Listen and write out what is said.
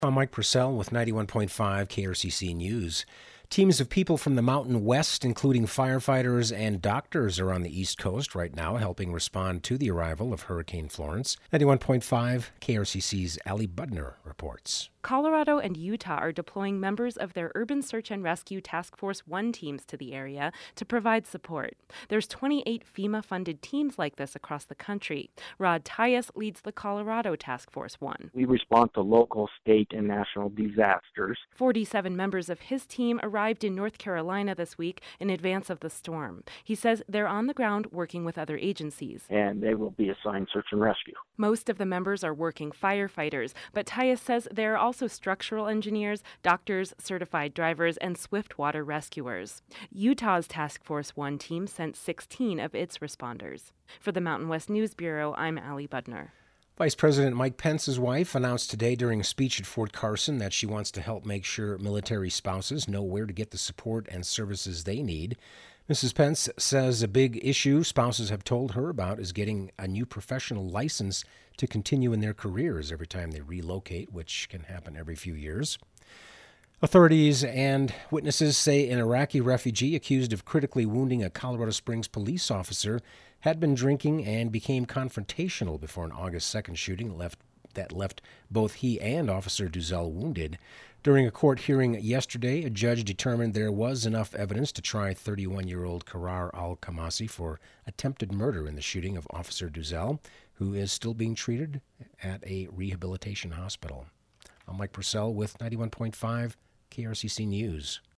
I'm Mike Purcell with 91.5 KRCC News. Teams of people from the Mountain West, including firefighters and doctors, are on the East Coast right now helping respond to the arrival of Hurricane Florence. 91.5 KRCC's Ali Budner reports. Colorado and Utah are deploying members of their Urban Search and Rescue Task Force 1 teams to the area to provide support. There's 28 FEMA-funded teams like this across the country. Rod Tyus leads the Colorado Task Force 1. We respond to local, state, and national disasters. 47 members of his team arrived in North Carolina this week in advance of the storm. He says they're on the ground working with other agencies. And they will be assigned search and rescue. Most of the members are working firefighters, but Tyus says there are also structural engineers, doctors, certified drivers, and swiftwater rescuers. Utah's Task Force 1 team sent 16 of its responders. For the Mountain West News Bureau, I'm Ali Budner. Vice President Mike Pence's wife announced today during a speech at Fort Carson that she wants to help make sure military spouses know where to get the support and services they need. Mrs. Pence says a big issue spouses have told her about is getting a new professional license to continue in their careers every time they relocate, which can happen every few years. Authorities and witnesses say an Iraqi refugee accused of critically wounding a Colorado Springs police officer had been drinking and became confrontational before an August 2nd shooting that left both he and Officer Duzel wounded. During a court hearing yesterday, a judge determined there was enough evidence to try 31-year-old Karar al-Khamasi for attempted murder in the shooting of Officer Duzel, who is still being treated at a rehabilitation hospital. I'm Mike Purcell with 91.5 KRCC News.